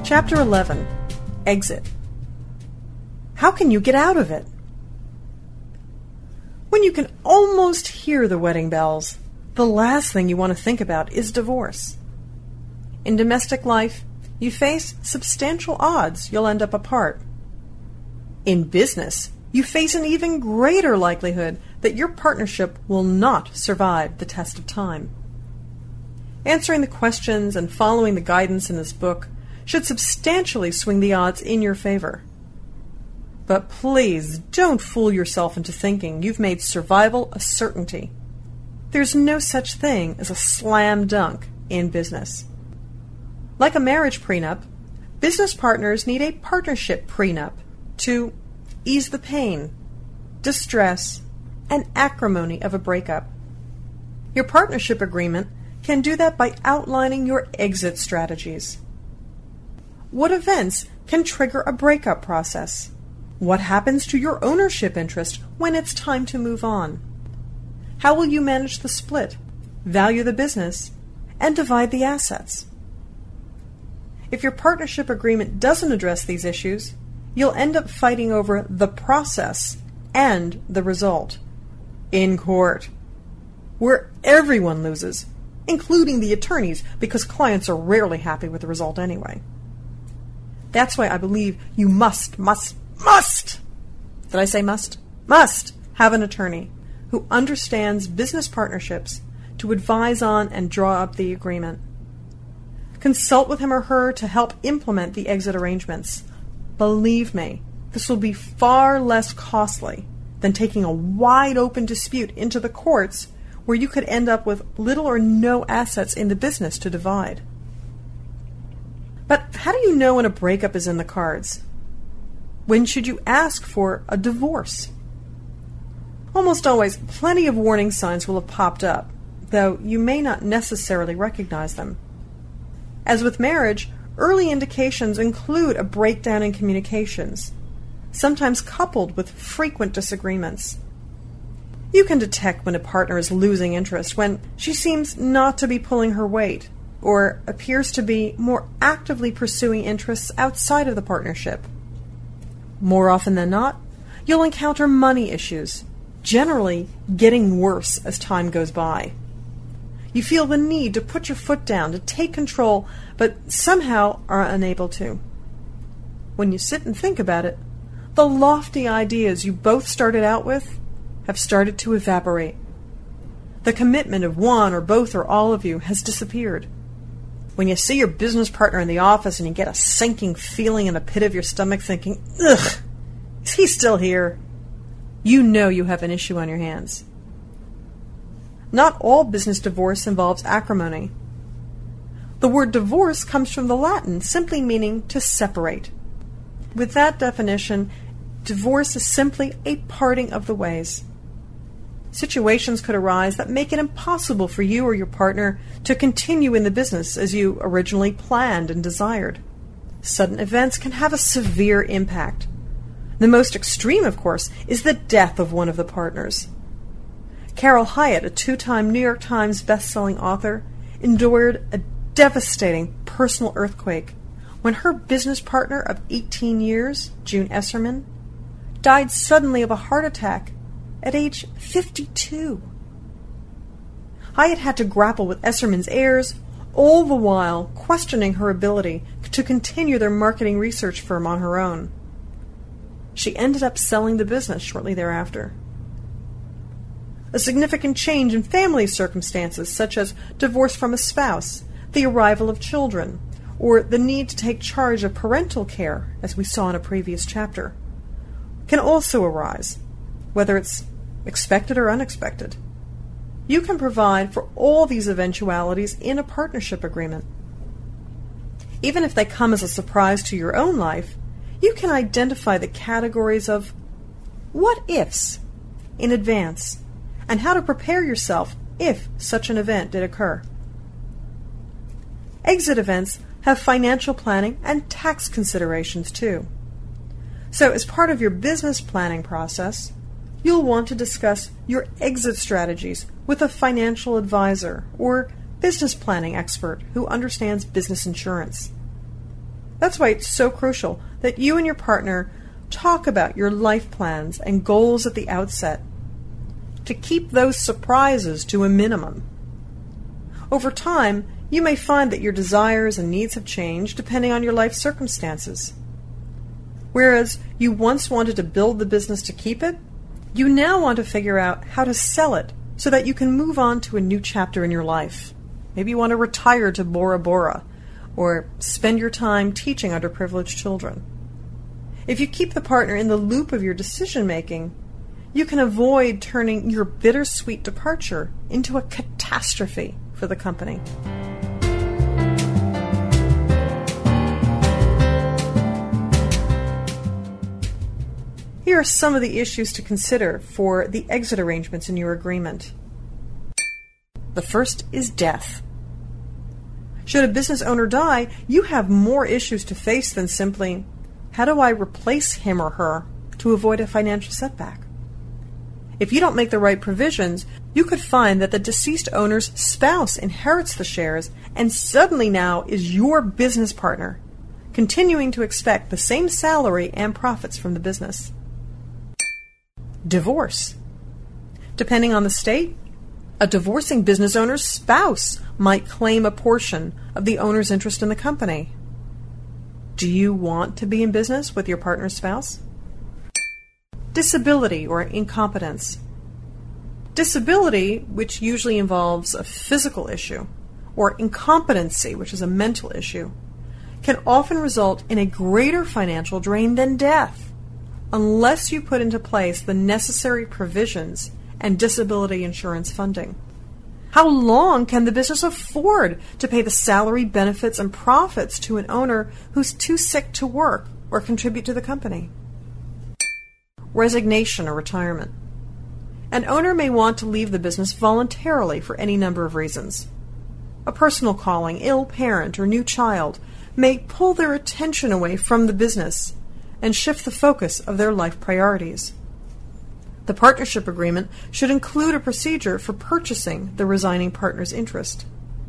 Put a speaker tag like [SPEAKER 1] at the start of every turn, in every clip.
[SPEAKER 1] Chapter 11. Exit. How can you get out of it? When you can almost hear the wedding bells, the last thing you want to think about is divorce. In domestic life, you face substantial odds you'll end up apart. In business, you face an even greater likelihood that your partnership will not survive the test of time. Answering the questions and following the guidance in this book should substantially swing the odds in your favor. But please don't fool yourself into thinking you've made survival a certainty. There's no such thing as a slam dunk in business. Like a marriage prenup, business partners need a partnership prenup to ease the pain, distress, and acrimony of a breakup. Your partnership agreement can do that by outlining your exit strategies. What events can trigger a breakup process? What happens to your ownership interest when it's time to move on? How will you manage the split, value the business, and divide the assets? If your partnership agreement doesn't address these issues, you'll end up fighting over the process and the result in court, where everyone loses, including the attorneys, because clients are rarely happy with the result anyway. That's why I believe you must, did I say must have an attorney who understands business partnerships to advise on and draw up the agreement. Consult with him or her to help implement the exit arrangements. Believe me, this will be far less costly than taking a wide-open dispute into the courts where you could end up with little or no assets in the business to divide. But how do you know when a breakup is in the cards? When should you ask for a divorce? Almost always, plenty of warning signs will have popped up, though you may not necessarily recognize them. As with marriage, early indications include a breakdown in communications, sometimes coupled with frequent disagreements. You can detect when a partner is losing interest when she seems not to be pulling her weight, or appears to be more actively pursuing interests outside of the partnership. More often than not, you'll encounter money issues, generally getting worse as time goes by. You feel the need to put your foot down, to take control, but somehow are unable to. When you sit and think about it, the lofty ideas you both started out with have started to evaporate. The commitment of one or both or all of you has disappeared. When you see your business partner in the office and you get a sinking feeling in the pit of your stomach thinking, ugh, is he still here? You know you have an issue on your hands. Not all business divorce involves acrimony. The word divorce comes from the Latin, simply meaning to separate. With that definition, divorce is simply a parting of the ways. Situations could arise that make it impossible for you or your partner to continue in the business as you originally planned and desired. Sudden events can have a severe impact. The most extreme, of course, is the death of one of the partners. Carol Hyatt, a 2-time New York Times best-selling author, endured a devastating personal earthquake when her business partner of 18 years, June Esserman, died suddenly of a heart attack at age 52. Hyatt had to grapple with Esserman's heirs, all the while questioning her ability to continue their marketing research firm on her own. She ended up selling the business shortly thereafter. A significant change in family circumstances, such as divorce from a spouse, the arrival of children, or the need to take charge of parental care, as we saw in a previous chapter, can also arise, whether it's expected or unexpected. You can provide for all these eventualities in a partnership agreement. Even if they come as a surprise to your own life, you can identify the categories of what-ifs in advance and how to prepare yourself if such an event did occur. Exit events have financial planning and tax considerations too. So as part of your business planning process, you'll want to discuss your exit strategies with a financial advisor or business planning expert who understands business insurance. That's why it's so crucial that you and your partner talk about your life plans and goals at the outset, to keep those surprises to a minimum. Over time, you may find that your desires and needs have changed depending on your life circumstances. Whereas you once wanted to build the business to keep it, you now want to figure out how to sell it so that you can move on to a new chapter in your life. Maybe you want to retire to Bora Bora, or spend your time teaching underprivileged children. If you keep the partner in the loop of your decision-making, you can avoid turning your bittersweet departure into a catastrophe for the company. Here are some of the issues to consider for the exit arrangements in your agreement. The first is death. Should a business owner die, you have more issues to face than simply, how do I replace him or her to avoid a financial setback? If you don't make the right provisions, you could find that the deceased owner's spouse inherits the shares and suddenly now is your business partner, continuing to expect the same salary and profits from the business. Divorce. Depending on the state, a divorcing business owner's spouse might claim a portion of the owner's interest in the company. Do you want to be in business with your partner's spouse? Disability or incompetence. Disability, which usually involves a physical issue, or incompetency, which is a mental issue, can often result in a greater financial drain than death, unless you put into place the necessary provisions and disability insurance funding. How long can the business afford to pay the salary, benefits, and profits to an owner who's too sick to work or contribute to the company? Resignation or retirement. An owner may want to leave the business voluntarily for any number of reasons. A personal calling, ill parent, or new child may pull their attention away from the business and shift the focus of their life priorities. The partnership agreement should include a procedure for purchasing the resigning partner's interest.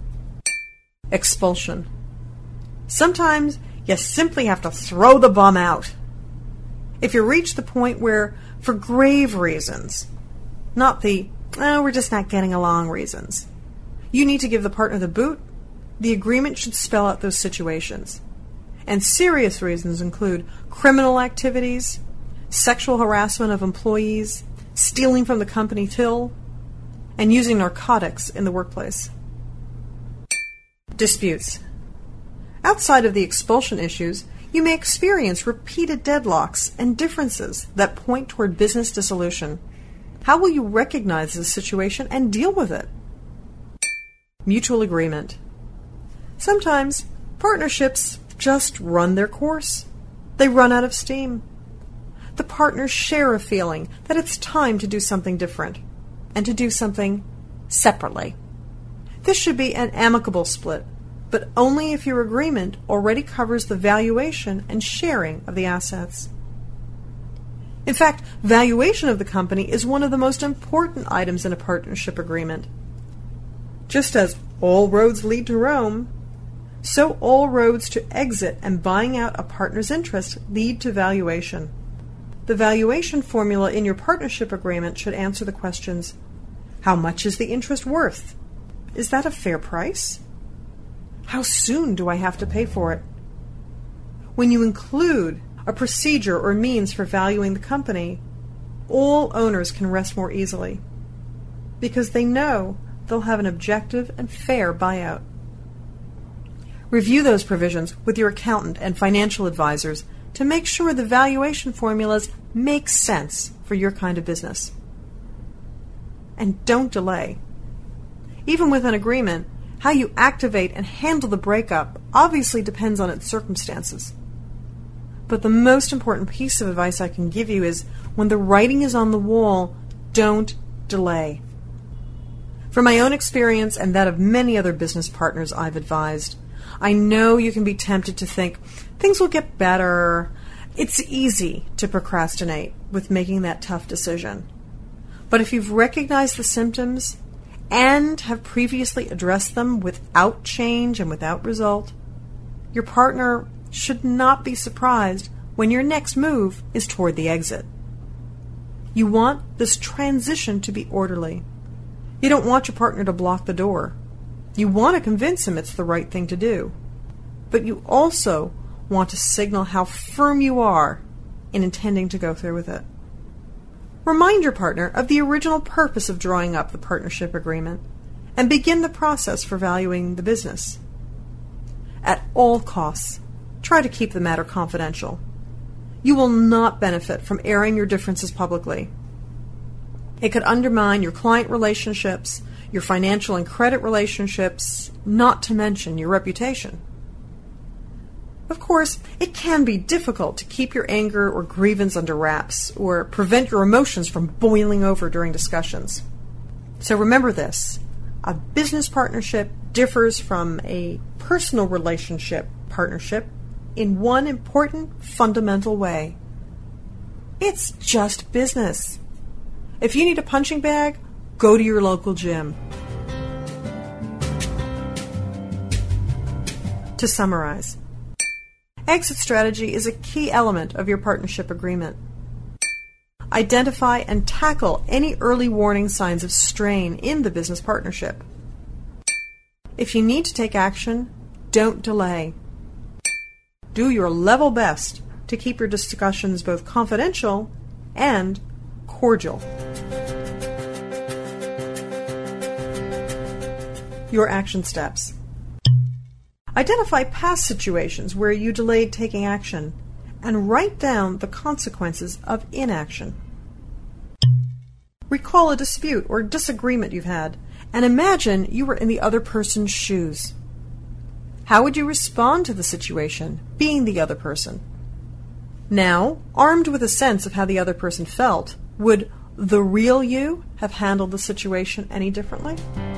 [SPEAKER 1] Expulsion. Sometimes you simply have to throw the bum out. If you reach the point where, for grave reasons, not the, we're just not getting along reasons, you need to give the partner the boot, the agreement should spell out those situations. And serious reasons include criminal activities, sexual harassment of employees, stealing from the company till, and using narcotics in the workplace. Disputes. Outside of the expulsion issues, you may experience repeated deadlocks and differences that point toward business dissolution. How will you recognize this situation and deal with it? Mutual agreement. Sometimes partnerships just run their course. They run out of steam. The partners share a feeling that it's time to do something different and to do something separately. This should be an amicable split, but only if your agreement already covers the valuation and sharing of the assets. In fact, valuation of the company is one of the most important items in a partnership agreement. Just as all roads lead to Rome, so all roads to exit and buying out a partner's interest lead to valuation. The valuation formula in your partnership agreement should answer the questions: how much is the interest worth? Is that a fair price? How soon do I have to pay for it? When you include a procedure or means for valuing the company, all owners can rest more easily because they know they'll have an objective and fair buyout. Review those provisions with your accountant and financial advisors to make sure the valuation formulas make sense for your kind of business. And don't delay. Even with an agreement, how you activate and handle the breakup obviously depends on its circumstances. But the most important piece of advice I can give you is, when the writing is on the wall, don't delay. From my own experience and that of many other business partners I've advised, I know you can be tempted to think, things will get better. It's easy to procrastinate with making that tough decision. But if you've recognized the symptoms and have previously addressed them without change and without result, your partner should not be surprised when your next move is toward the exit. You want this transition to be orderly. You don't want your partner to block the door. You want to convince him it's the right thing to do. But you also want to signal how firm you are in intending to go through with it. Remind your partner of the original purpose of drawing up the partnership agreement and begin the process for valuing the business. At all costs, try to keep the matter confidential. You will not benefit from airing your differences publicly. It could undermine your client relationships, your financial and credit relationships, not to mention your reputation. Of course, it can be difficult to keep your anger or grievance under wraps or prevent your emotions from boiling over during discussions. So remember this: a business partnership differs from a personal relationship partnership in one important fundamental way. It's just business. If you need a punching bag, go to your local gym. To summarize, exit strategy is a key element of your partnership agreement. Identify and tackle any early warning signs of strain in the business partnership. If you need to take action, don't delay. Do your level best to keep your discussions both confidential and cordial. Your action steps. Identify past situations where you delayed taking action and write down the consequences of inaction. Recall a dispute or disagreement you've had and imagine you were in the other person's shoes. How would you respond to the situation, being the other person? Now, armed with a sense of how the other person felt, would the real you have handled the situation any differently?